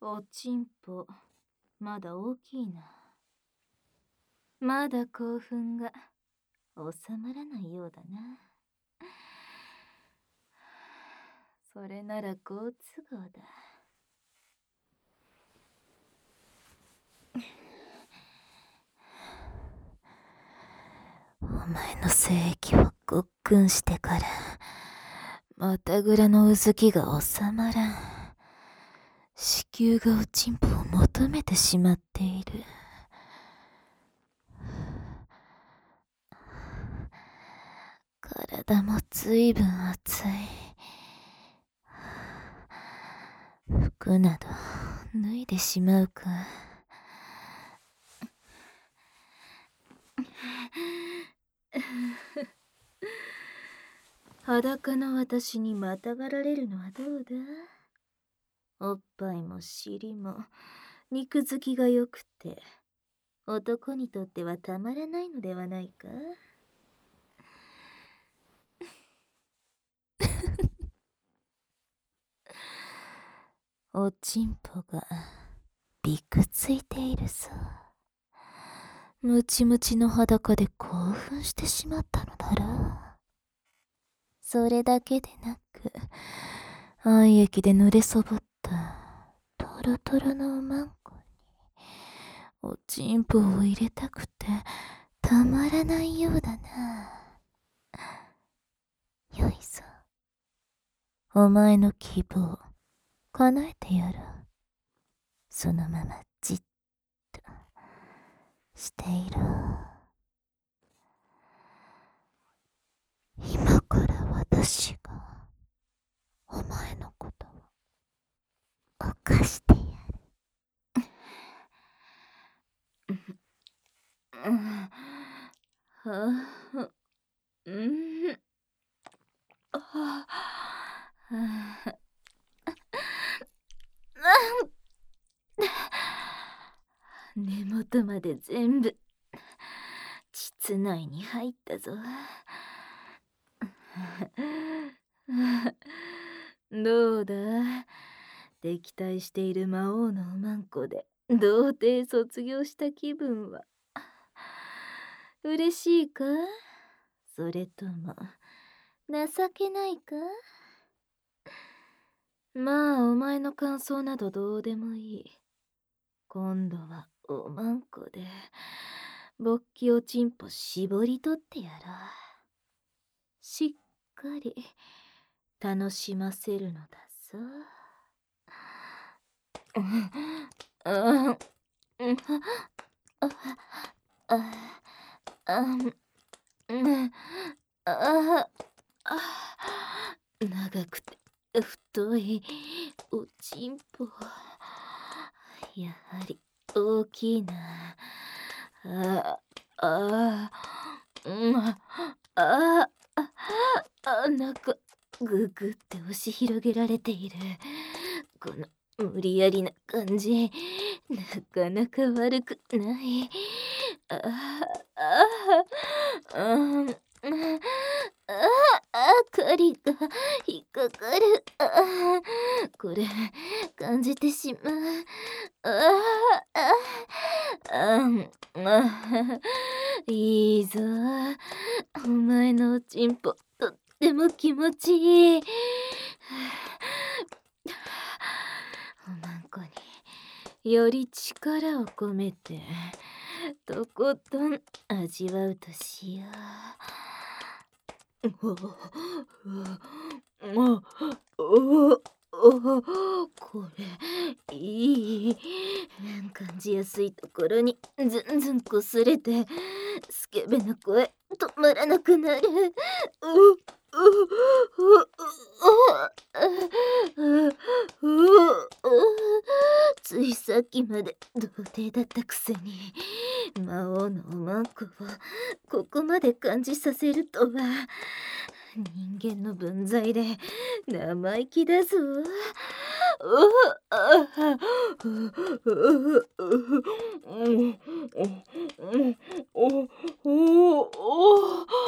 おちんぽ、まだ大きいな。まだ興奮が収まらないようだな。それなら好都合だ。お前の精液をごっくんしてから、またぐらのうずきが収まらん。子宮がおちんぽを求めてしまっている。体もずいぶん熱い。服など脱いでしまうか。裸の私にまたがられるのはどうだ？おっぱいも尻も肉付きがよくて、男にとってはたまらないのではないか？おちんぽがびくついているさ。ムチムチの裸で興奮してしまったのだろう。それだけでなく、愛液で濡れそぼったトロトロのおまんこにおちんぽを入れたくてたまらないようだな。よいぞ、お前の希望叶えてやろう。そのままじっとしていろ。今から私がお前のことを犯してやる。根元まで全部膣内に入ったぞ。どうだ、敵対している魔王のおまんこで童貞卒業した気分は嬉しいか？それとも情けないか？まあお前の感想などどうでもいい。今度はおまんこで勃起おちんぽ絞り取ってやろう。しっかり楽しませるのだぞ。長くて太いおちんぽ、やはり大きいな。なんかぐぐって押し広げられている。この無理やりな感じ、なかなか悪くない。針が引っかかる。これ感じてしまう。いいぞ、お前のおちんぽとっても気持ちいい。おまんこにより力を込めてとことん味わうとしよう。これいい。感じやすいところにずんずんこすれてスケベな声止まらなくなる。ついさっきまで童貞だったくせに魔王のおまんこをここまで感じさせるとは。人間の分際で生意気だぞ。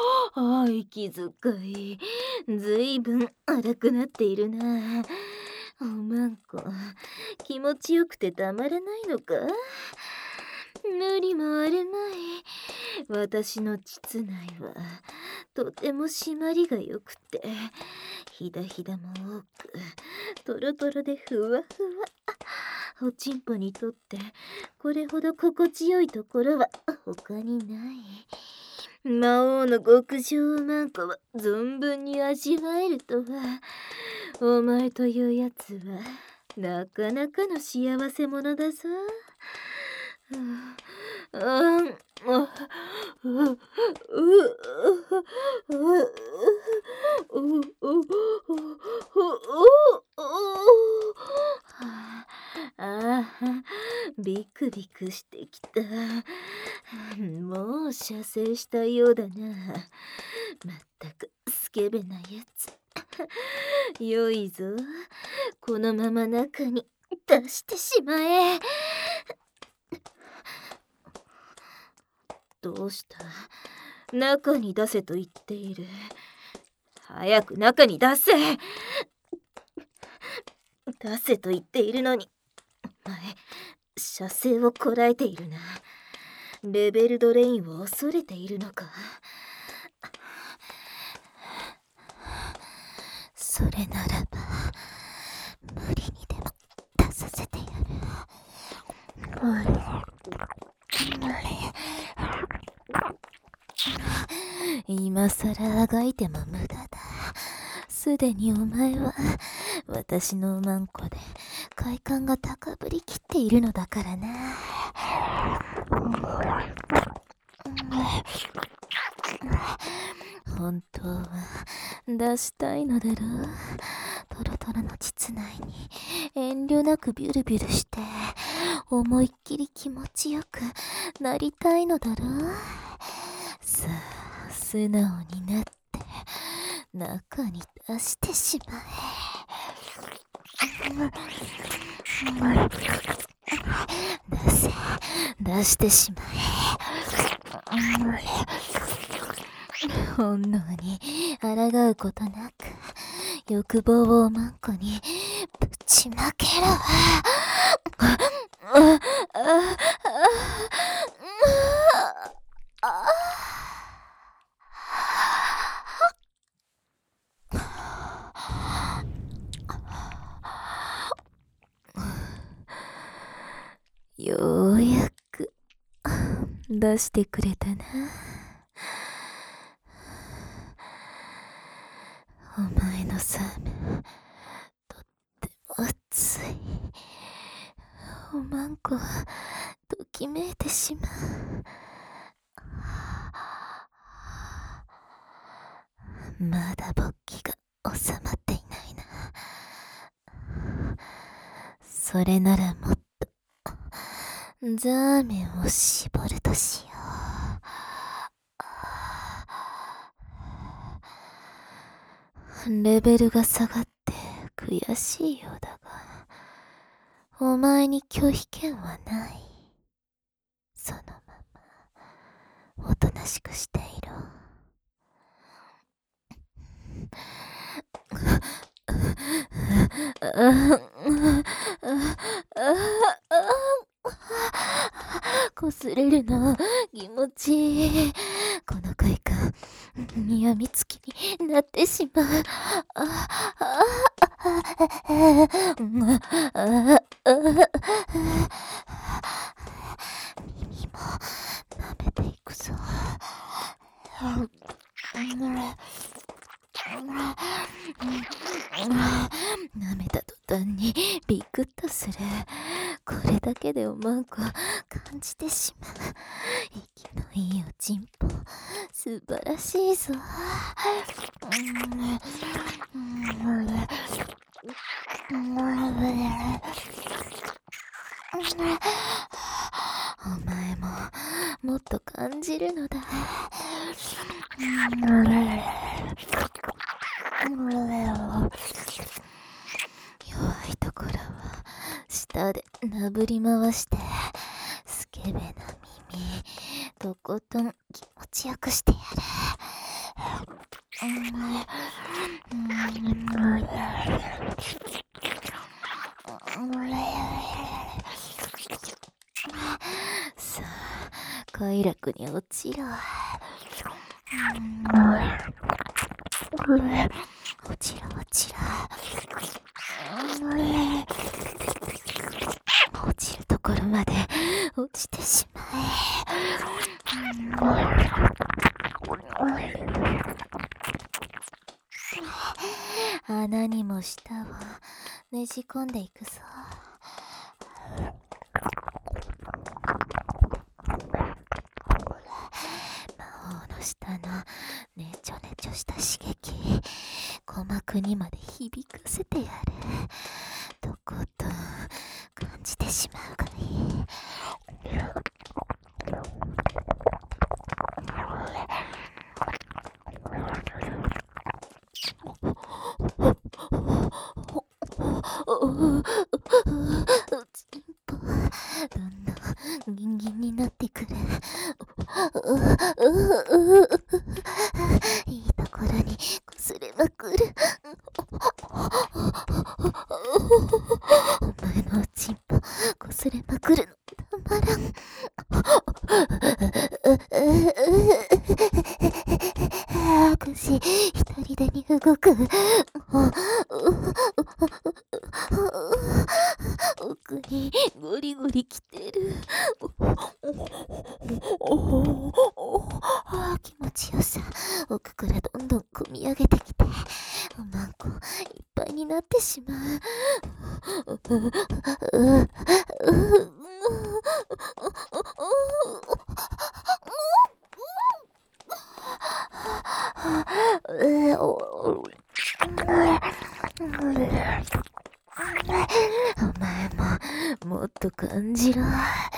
息遣いずいぶん荒くなっているな。 おまんこ、気持ちよくてたまらないのか？無理もあるまい。私の膣内はとても締まりがよくて、ひだひだも多く、トロトロでふわふわ。おちんぽにとってこれほど心地よいところは他にない。魔王の極上おまんこは存分に味わえるとは、お前というやつはなかなかの幸せ者だぞ。ビクビクしてきた。もう射精したようだな。まったくスケベなやつ。よいぞ、このまま中に出してしまえ。どうした？中に出せと言っている。早く中に出せ。出せと言っているのに。お前、射精をこらえているな。レベルドレインを恐れているのか。それならば無理にでも出させてやる。今さらあがいても無駄だ。すでにお前は私のおまんこで快感が高ぶりきっているのだからな。本当は出したいのだろう。トロトロの膣内に遠慮なくビュルビュルして思いっきり気持ちよくなりたいのだろう。さあ、素直になって中に出してしまえ。出してしまえ。本能に抗うことなく欲望をおまんこにぶちまけろ。ようやく出してくれたな。お前のサメ、とっても熱い。おまんこはときめいてしまう。まだ勃起が収まっていないな。それならもっとザーメンを絞るとしよう。レベルが下がって悔しいようだが、お前に拒否権はない。そのままおとなしくしていろ。こすれるの気持ちいい。この快感、やみつきになってしまう。耳も舐めていくぞ。舐めた途端にビクッとする。これだけでおまんこ感じてしまう。息のいいおちんぽ、素晴らしいぞ。お前ももっと感じるのだ。弱いところは舌でなぶり回して、スケベな耳とことん気持ちよくしてやる。 快楽に落ちろ。落ちろ落ちろ。落ちるところまで落ちてしまえ。穴にも舌をねじ込んでいくぞ。魔王の舌のねちょねちょした刺激、鼓膜にまで響かせてやる。とことん感じてしまうがいい。チンポどんどんギンギンになってくる。いいところにこすれまくる。お前のおちんぽこすれまくるのたまらん。腰左手に動く。奥にゴリゴリきてる。気持ちよさ、奥からどんどん込み上げてきて、おまんこいっぱいになってしまう。お前ももっと感じろ。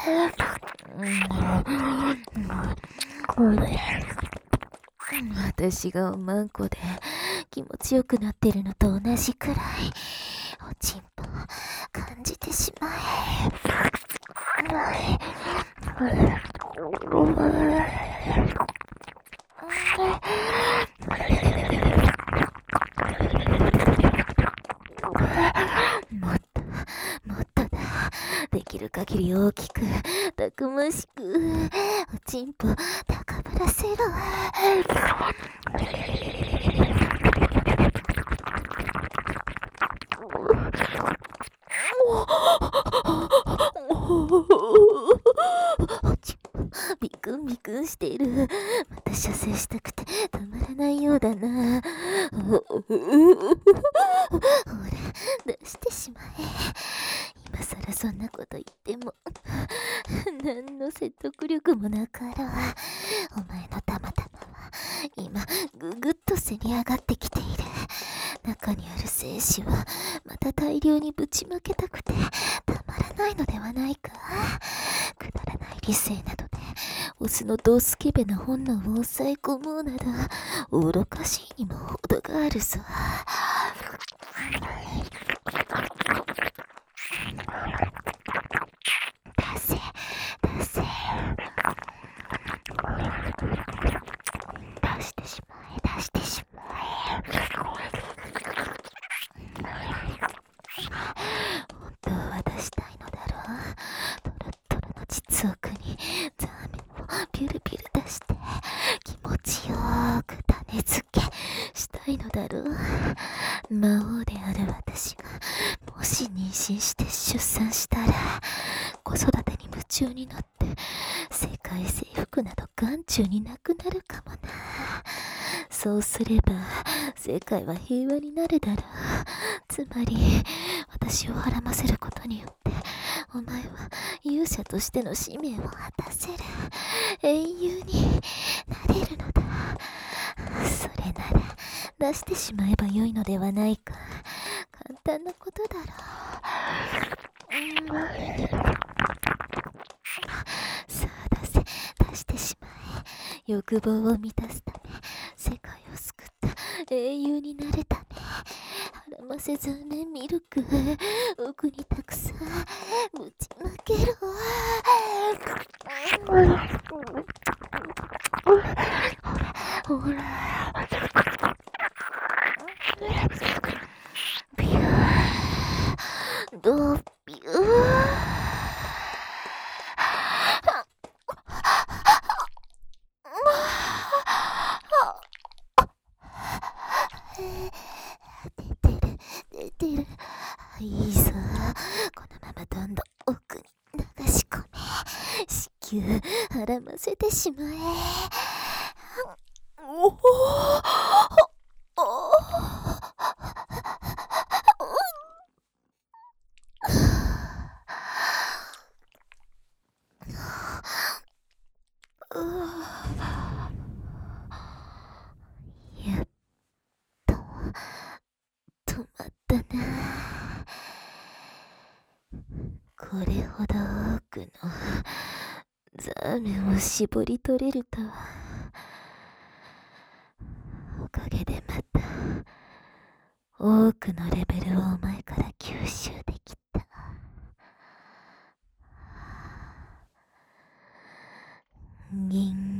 私がおまんこで気持ちよくなってるのと同じくらいおちんぽ感じてしまえ。もっともっとだ。できる限り大きくたくましくおちんぽ高ぶらせろ。おちんぽビクンビクンしている。また射精したくてたまらないようだな。ほら出してしまえ。今さらそんなこと言っても何の説得力もなかろう。お前のたまたまは今ぐぐっとせり上がってきている。中にある精子はまた大量にぶちまけたくてたまらないのではないか。くだらない理性などでオスのドスケベな本能を抑え込もうなど愚かしいにも程があるぞ。出せ出せ、出してしまえ出してしまえ。本当は出したいのだろう。トロットロの実奥にザーメンをピュルピュル出して気持ちよーく種付けしたいのだろう。魔王である私がもし妊娠して出産したら子育てに夢中になって世界征服など眼中になくなるかもな。そうすれば世界は平和になるだろう。つまり私をはらませることによってお前は勇者としての使命を果たせる。英雄になれるのだ。それなら出してしまえばよいのではないか。簡単なことだろう。さあ出してしまえ。欲望を満たすため世界を救った英雄になるため。はらませザーメンミルク奥にたくさんぶちまけろ。ほらビュードビュー。 てる。いいぞ。このままどんどん奥に流し込め。子宮孕ませてしまえ。おおおやっと止まったな。これほど多くのザーメンを絞り取れるとは。おかげでまた多くのレベルをお前から吸収できた。銀